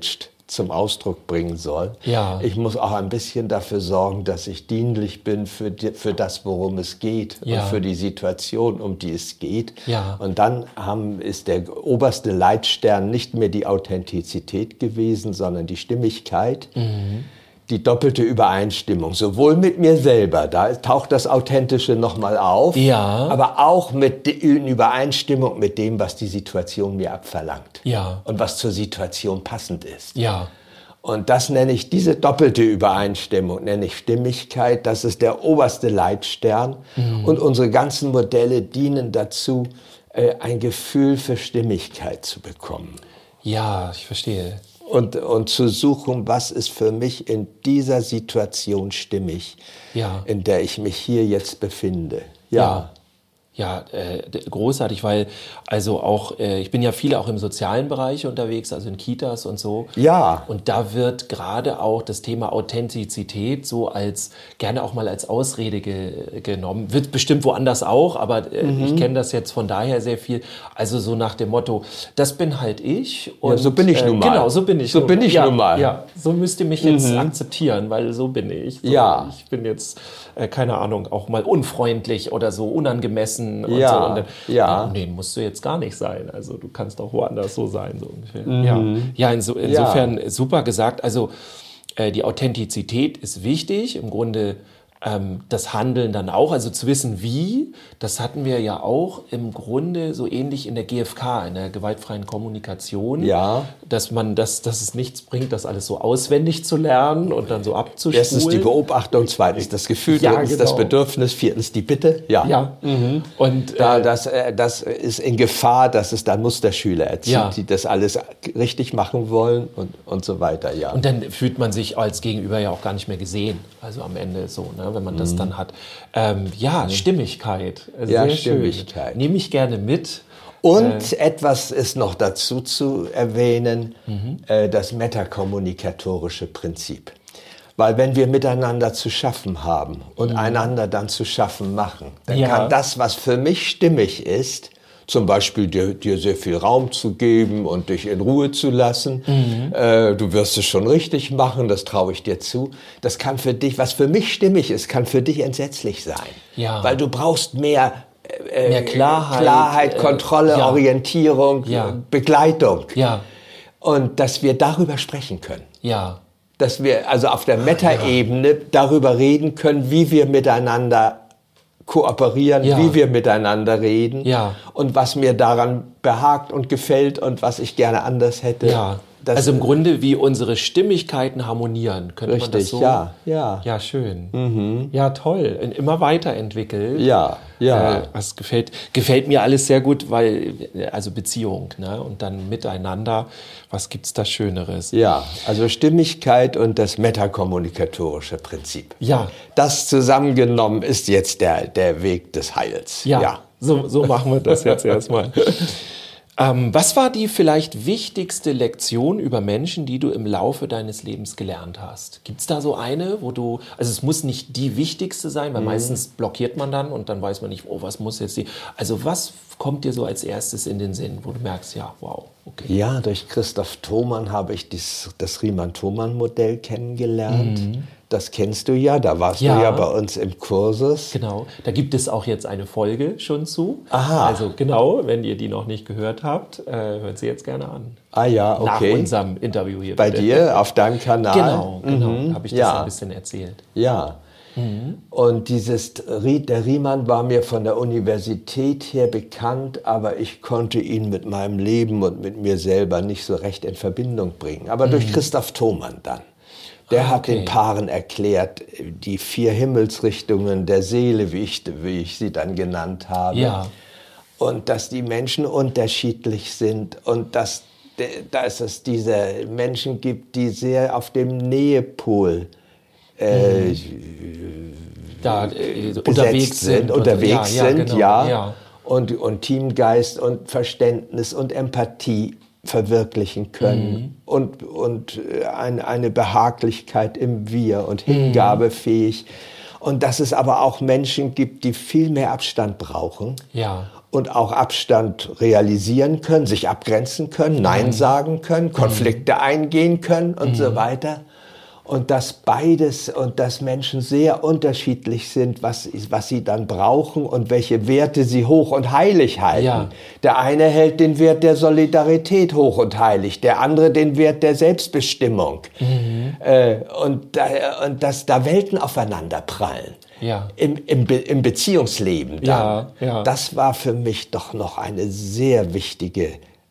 zum Ausdruck bringen soll. Ja. Ich muss auch ein bisschen dafür sorgen, dass ich dienlich bin für, die, für das, worum es geht Ja. und für die Situation, um die es geht. Ja. Und dann haben, ist der oberste Leitstern nicht mehr die Authentizität gewesen, sondern die Stimmigkeit. Mhm. Die doppelte Übereinstimmung, sowohl mit mir selber, da taucht das Authentische nochmal auf, Ja. aber auch mit in Übereinstimmung mit dem, was die Situation mir abverlangt Ja. und was zur Situation passend ist. Ja. Und das nenne ich, diese doppelte Übereinstimmung, nenne ich Stimmigkeit, das ist der oberste Leitstern. Mhm. Und unsere ganzen Modelle dienen dazu, ein Gefühl für Stimmigkeit zu bekommen. Ja, ich verstehe. Und, und zu suchen, was ist für mich in dieser Situation stimmig, ja. in der ich mich hier jetzt befinde. Ja. Ja. Ja, äh, großartig, weil also auch, äh, ich bin ja viel auch im sozialen Bereich unterwegs, also in Kitas und so. Ja. Und da wird gerade auch das Thema Authentizität so als, gerne auch mal als Ausrede ge, genommen. Wird bestimmt woanders auch, aber äh, mhm. ich kenne das jetzt von daher sehr viel. Also so nach dem Motto, das bin halt ich. Und, ja, so bin ich äh, nun mal. Genau, so bin ich. So nun, bin ich ja, nun mal. Ja, so müsst ihr mich jetzt mhm. akzeptieren, weil so bin ich. So, ja. Ich bin jetzt, äh, keine Ahnung, auch mal unfreundlich oder so, unangemessen. Und ja, so. Und dann, ja. Nee, musst du jetzt gar nicht sein. Also du kannst auch woanders so sein, so ungefähr. Mhm. Ja, ja inso, insofern ja. super gesagt. Also äh, die Authentizität ist wichtig. Im Grunde ähm, das Handeln dann auch, also zu wissen, wie. Das hatten wir ja auch im Grunde so ähnlich in der G F K, in der gewaltfreien Kommunikation. Ja. Dass man das, dass es nichts bringt, das alles so auswendig zu lernen und dann so abzuspulen. Erstens die Beobachtung, zweitens das Gefühl, ja, drittens genau. das Bedürfnis, viertens die Bitte. Ja. Ja. Mhm. Und da, äh, das, das ist in Gefahr, dass es dann Musterschüler erzieht, ja. die das alles richtig machen wollen und, und so weiter. Ja. Und dann fühlt man sich als Gegenüber ja auch gar nicht mehr gesehen. Also am Ende so, ne, wenn man das mhm. dann hat. Ähm, ja, mhm. Stimmigkeit. Also ja, sehr Stimmigkeit. Schön. Nehme ich gerne mit. Und äh, etwas ist noch dazu zu erwähnen, mhm. äh, das metakommunikatorische Prinzip. Weil wenn wir miteinander zu schaffen haben und mhm. einander dann zu schaffen machen, dann ja. kann das, was für mich stimmig ist, zum Beispiel dir, dir sehr viel Raum zu geben und dich in Ruhe zu lassen. Mhm. Äh, du wirst es schon richtig machen, das traue ich dir zu. Das kann für dich, was für mich stimmig ist, kann für dich entsetzlich sein. Ja. Weil du brauchst mehr, äh, mehr Klarheit, Klarheit äh, Kontrolle, ja. Orientierung, ja. Begleitung. Ja. Und dass wir darüber sprechen können. Ja. Dass wir also auf der Metaebene ja. darüber reden können, wie wir miteinander kooperieren, ja. wie wir miteinander reden ja. und was mir daran behagt und gefällt und was ich gerne anders hätte. Ja. Das also im Grunde, wie unsere Stimmigkeiten harmonieren, könnte richtig, man das so? ja, ja. Ja, schön. Mhm. Ja, toll. Immer weiterentwickelt. Ja, ja. Äh, was gefällt, gefällt mir alles sehr gut, weil, also Beziehung, ne? Und dann miteinander, was gibt's da Schöneres? Ja, also Stimmigkeit und das metakommunikatorische Prinzip. Ja. Das zusammengenommen ist jetzt der, der Weg des Heils. Ja, ja. So, so machen wir das jetzt erstmal. Ähm, was war die vielleicht wichtigste Lektion über Menschen, die du im Laufe deines Lebens gelernt hast? Gibt's da so eine, wo du, also es muss nicht die wichtigste sein, weil mhm. meistens blockiert man dann und dann weiß man nicht, oh, was muss jetzt die, also was kommt dir so als erstes in den Sinn, wo du merkst, ja, wow, okay. Ja, durch Christoph Thomann habe ich dies, das Riemann-Thomann-Modell kennengelernt. Mhm. Das kennst du ja, da warst ja. du ja bei uns im Kursus. Genau, da gibt es auch jetzt eine Folge schon zu. Aha. Also genau, wenn ihr die noch nicht gehört habt, äh, hört sie jetzt gerne an. Ah ja, okay. Nach unserem Interview hier. Bei dir, auf deinem Kanal? Genau, genau, mhm. habe ich das ja. ein bisschen erzählt. Ja, mhm. und dieses, der Riemann war mir von der Universität her bekannt, aber ich konnte ihn mit meinem Leben und mit mir selber nicht so recht in Verbindung bringen. Aber mhm. durch Christoph Thomann dann. Der ah, hat okay. den Paaren erklärt, die vier Himmelsrichtungen der Seele, wie ich, wie ich sie dann genannt habe. Ja. Und dass die Menschen unterschiedlich sind und dass, dass es diese Menschen gibt, die sehr auf dem Nähepol äh, mhm. da, äh, besetzt unterwegs sind, sind, unterwegs ja, ja, sind, genau, ja. ja. Und, und Teamgeist und Verständnis und Empathie verwirklichen können mhm. und, und eine, eine Behaglichkeit im Wir und hingabefähig. Und dass es aber auch Menschen gibt, die viel mehr Abstand brauchen ja. und auch Abstand realisieren können, sich abgrenzen können, Nein sagen können, Konflikte eingehen können und mhm. so weiter. Und dass beides und dass Menschen sehr unterschiedlich sind, was, was sie dann brauchen und welche Werte sie hoch und heilig halten. Ja. Der eine hält den Wert der Solidarität hoch und heilig, der andere den Wert der Selbstbestimmung. Mhm. Äh, und, da, und dass da Welten aufeinander prallen. Ja. Im, im, Be- im Beziehungsleben dann. Ja, ja. Das war für mich doch noch eine sehr wichtige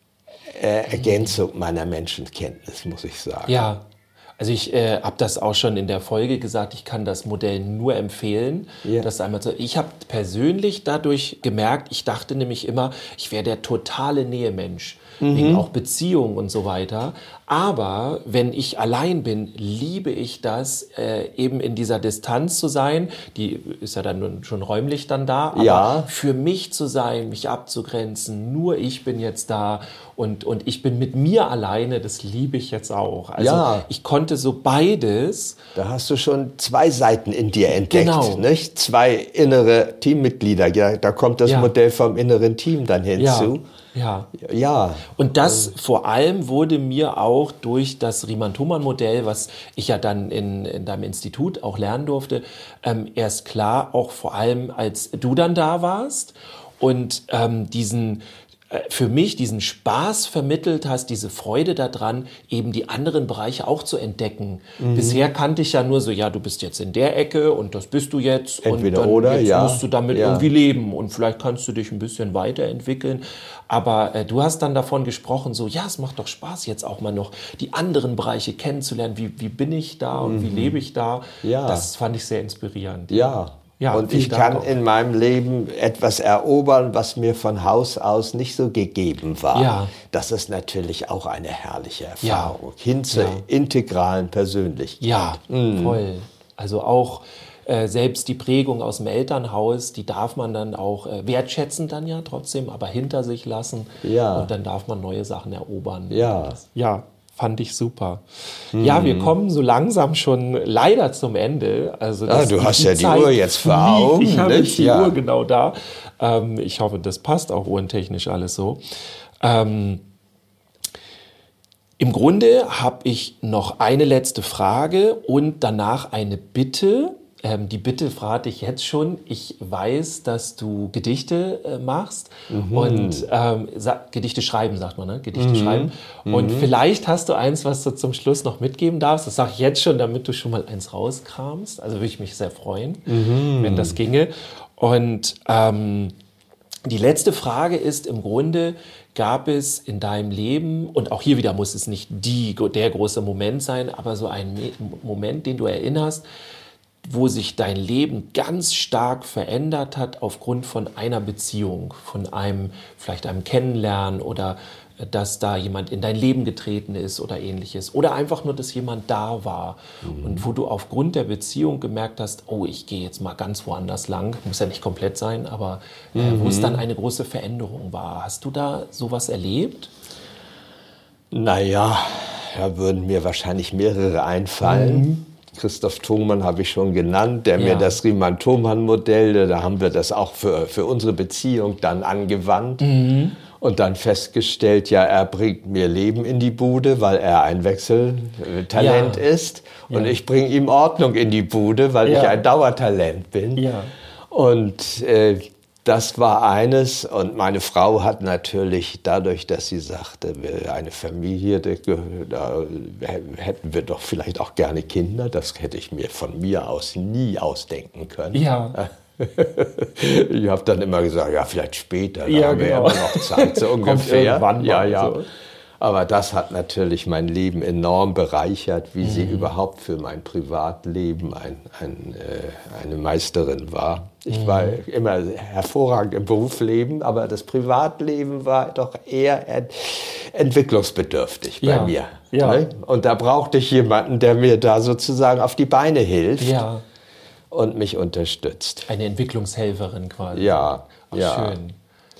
äh, Ergänzung meiner Menschenkenntnis, muss ich sagen. Ja. Also ich äh, habe das auch schon in der Folge gesagt, ich kann das Modell nur empfehlen. Yeah. Das einmal so. Ich habe persönlich dadurch gemerkt, ich dachte nämlich immer, ich wäre der totale Nähemensch, mhm. wegen auch Beziehungen und so weiter. Aber wenn ich allein bin, liebe ich das, äh, eben in dieser Distanz zu sein. Die ist ja dann schon räumlich dann da. Aber ja. für mich zu sein, mich abzugrenzen, nur ich bin jetzt da und, und ich bin mit mir alleine, das liebe ich jetzt auch. Also ja. ich konnte so beides. Da hast du schon zwei Seiten in dir entdeckt, genau. nicht? Zwei innere Teammitglieder. Ja, da kommt das ja. Modell vom inneren Team dann hinzu. Ja. Ja. ja. Und das vor allem wurde mir auch durch das Riemann-Thomann-Modell, was ich ja dann in, in deinem Institut auch lernen durfte, ähm, erst klar, auch vor allem als du dann da warst und ähm, diesen für mich diesen Spaß vermittelt hast, diese Freude daran, eben die anderen Bereiche auch zu entdecken. Mhm. Bisher kannte ich ja nur so, ja, du bist jetzt in der Ecke und das bist du jetzt. Entweder und dann oder, jetzt ja. musst du damit ja. irgendwie leben und vielleicht kannst du dich ein bisschen weiterentwickeln. Aber äh, du hast dann davon gesprochen, so, ja, es macht doch Spaß, jetzt auch mal noch die anderen Bereiche kennenzulernen. Wie, wie bin ich da und mhm. wie lebe ich da? Ja. Das fand ich sehr inspirierend. Ja. Ja, und ich kann in meinem Leben etwas erobern, was mir von Haus aus nicht so gegeben war. Ja. Das ist natürlich auch eine herrliche Erfahrung. Ja. Hin zur ja. integralen Persönlichkeit. Ja, mhm. voll. Also auch äh, selbst die Prägung aus dem Elternhaus, die darf man dann auch äh, wertschätzen dann ja trotzdem, aber hinter sich lassen. Ja. Und dann darf man neue Sachen erobern. Ja. Ja. Fand ich super. Hm. Ja, wir kommen so langsam schon leider zum Ende. Also das, ja, du hast die ja die Zeit Uhr jetzt vor Augen. Ich habe nicht? die ja. Uhr genau da. Ähm, ich hoffe, das passt auch uhrentechnisch alles so. Ähm, Im Grunde habe ich noch eine letzte Frage und danach eine Bitte. Ähm, die Bitte frage ich jetzt schon. Ich weiß, dass du Gedichte äh, machst mhm. und ähm, sa- Gedichte schreiben, sagt man, ne? Gedichte mhm. schreiben. Und mhm. vielleicht hast du eins, was du zum Schluss noch mitgeben darfst. Das sage ich jetzt schon, damit du schon mal eins rauskramst. Also würde ich mich sehr freuen, mhm. wenn das ginge. Und ähm, die letzte Frage ist im Grunde, gab es in deinem Leben, und auch hier wieder muss es nicht die, der große Moment sein, aber so ein Moment, den du erinnerst, wo sich dein Leben ganz stark verändert hat aufgrund von einer Beziehung, von einem, vielleicht einem Kennenlernen oder dass da jemand in dein Leben getreten ist oder ähnliches. Oder einfach nur, dass jemand da war mhm. und wo du aufgrund der Beziehung gemerkt hast, oh, ich gehe jetzt mal ganz woanders lang, muss ja nicht komplett sein, aber äh, mhm. wo es dann eine große Veränderung war. Hast du da sowas erlebt? Naja, da würden mir wahrscheinlich mehrere einfallen. Mhm. Christoph Thungmann habe ich schon genannt, der ja. mir das Riemann-Thomann-Modell, da haben wir das auch für, für unsere Beziehung dann angewandt mhm. und dann festgestellt, ja, er bringt mir Leben in die Bude, weil er ein Wechseltalent ja. ist und ja. ich bringe ihm Ordnung in die Bude, weil ja. ich ein Dauertalent bin. Ja. Und äh, das war eines, und meine Frau hat natürlich dadurch, dass sie sagte, eine Familie, da hätten wir doch vielleicht auch gerne Kinder, das hätte ich mir von mir aus nie ausdenken können. Ja. Ich habe dann immer gesagt, ja, vielleicht später, da ja, haben wir genau. immer noch Zeit, so ungefähr. Kommt ja, ja. So. Aber das hat natürlich mein Leben enorm bereichert, wie mhm. sie überhaupt für mein Privatleben ein, ein, äh, eine Meisterin war. Ich mhm. war immer hervorragend im Berufsleben, aber das Privatleben war doch eher ent- entwicklungsbedürftig bei ja. mir. Ja. Ne? Und da brauchte ich jemanden, der mir da sozusagen auf die Beine hilft ja. und mich unterstützt. Eine Entwicklungshelferin quasi. Ja, Ach, ja. Schön.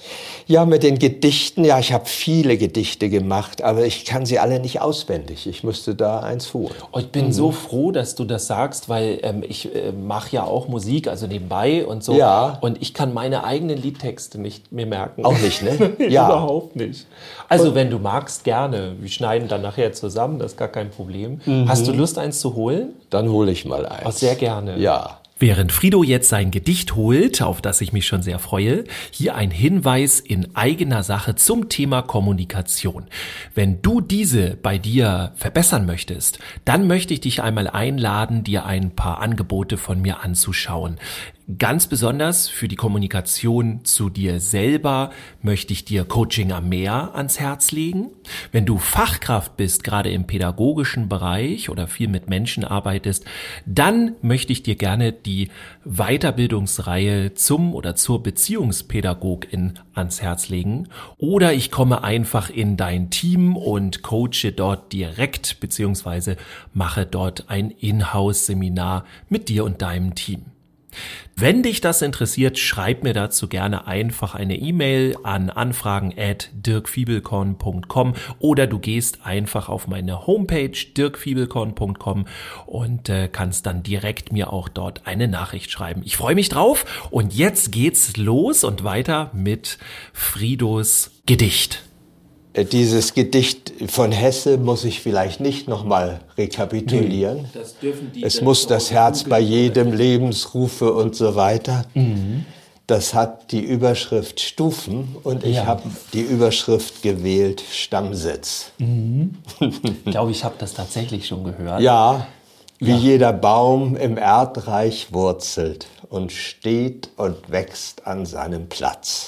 Ja, mit den Gedichten, ja, ich habe viele Gedichte gemacht, aber ich kann sie alle nicht auswendig. Ich müsste da eins holen. Oh, ich bin mhm. so froh, dass du das sagst, weil ähm, ich äh, mache ja auch Musik, also nebenbei und so. Ja. Und ich kann meine eigenen Liedtexte nicht mehr merken. Auch nicht, ne? Ja. Überhaupt nicht. Also und, wenn du magst, gerne. Wir schneiden dann nachher zusammen, das ist gar kein Problem. Mhm. Hast du Lust, eins zu holen? Dann hole ich mal eins. Oh, sehr gerne. Ja. Während Frido jetzt sein Gedicht holt, auf das ich mich schon sehr freue, hier ein Hinweis in eigener Sache zum Thema Kommunikation. Wenn du diese bei dir verbessern möchtest, dann möchte ich dich einmal einladen, dir ein paar Angebote von mir anzuschauen. Ganz besonders für die Kommunikation zu dir selber möchte ich dir Coaching am Meer ans Herz legen. Wenn du Fachkraft bist, gerade im pädagogischen Bereich oder viel mit Menschen arbeitest, dann möchte ich dir gerne die Weiterbildungsreihe zum oder zur Beziehungspädagogin ans Herz legen. Oder ich komme einfach in dein Team und coache dort direkt beziehungsweise mache dort ein Inhouse-Seminar mit dir und deinem Team. Wenn dich das interessiert, schreib mir dazu gerne einfach eine E-Mail an anfragen at dirk fiebelkorn punkt com oder du gehst einfach auf meine Homepage dirk fiebelkorn punkt com und äh, kannst dann direkt mir auch dort eine Nachricht schreiben. Ich freue mich drauf und jetzt geht's los und weiter mit Fridos Gedicht. Dieses Gedicht von Hesse muss ich vielleicht nicht nochmal rekapitulieren. Nee, das dürfen die es muss das Herz bei jedem Lebensrufe und so weiter. Mhm. Das hat die Überschrift Stufen und ich ja. habe die Überschrift gewählt Stammsitz. Mhm. Ich glaube, ich habe das tatsächlich schon gehört. Ja, wie ja. jeder Baum im Erdreich wurzelt und steht und wächst an seinem Platz.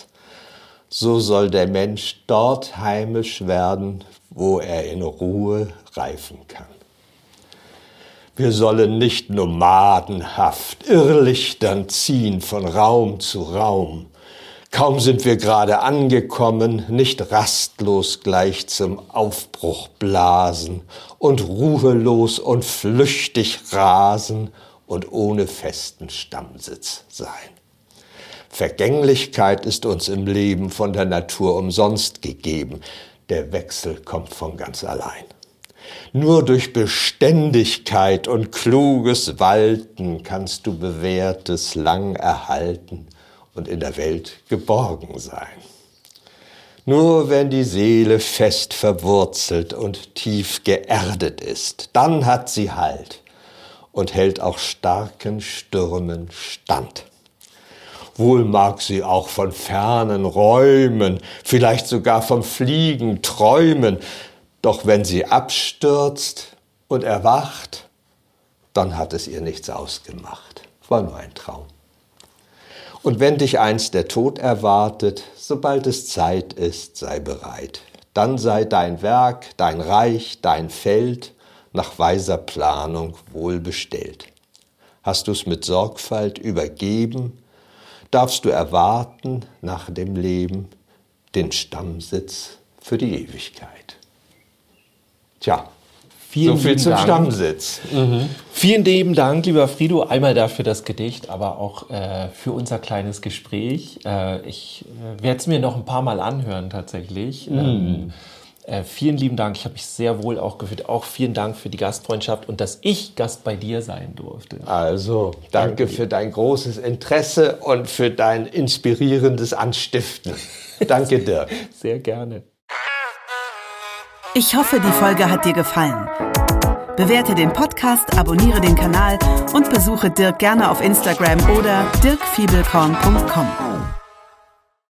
So soll der Mensch dort heimisch werden, wo er in Ruhe reifen kann. Wir sollen nicht nomadenhaft irrlichtern ziehen von Raum zu Raum. Kaum sind wir gerade angekommen, nicht rastlos gleich zum Aufbruch blasen und ruhelos und flüchtig rasen und ohne festen Stammsitz sein. Vergänglichkeit ist uns im Leben von der Natur umsonst gegeben. Der Wechsel kommt von ganz allein. Nur durch Beständigkeit und kluges Walten kannst du Bewährtes lang erhalten und in der Welt geborgen sein. Nur wenn die Seele fest verwurzelt und tief geerdet ist, dann hat sie Halt und hält auch starken Stürmen stand. Wohl mag sie auch von fernen Räumen, vielleicht sogar vom Fliegen träumen, doch wenn sie abstürzt und erwacht, dann hat es ihr nichts ausgemacht, war nur ein Traum. Und wenn dich einst der Tod erwartet, sobald es Zeit ist, sei bereit. Dann sei dein Werk, dein Reich, dein Feld nach weiser Planung wohlbestellt. Hast du's mit Sorgfalt übergeben, darfst du erwarten nach dem Leben den Stammsitz für die Ewigkeit. Tja, vielen so viel zum Dank. Stammsitz. Mhm. Vielen lieben Dank, lieber Frido, einmal dafür das Gedicht, aber auch äh, für unser kleines Gespräch. Äh, ich äh, werde es mir noch ein paar Mal anhören tatsächlich. Mhm. Ähm, Äh, vielen lieben Dank, ich habe mich sehr wohl auch gefühlt. Auch vielen Dank für die Gastfreundschaft und dass ich Gast bei dir sein durfte. Also, danke, danke für dein großes Interesse und für dein inspirierendes Anstiften. Danke, Dirk. Sehr gerne. Ich hoffe, die Folge hat dir gefallen. Bewerte den Podcast, abonniere den Kanal und besuche Dirk gerne auf Instagram oder dirk fiebelkorn punkt com.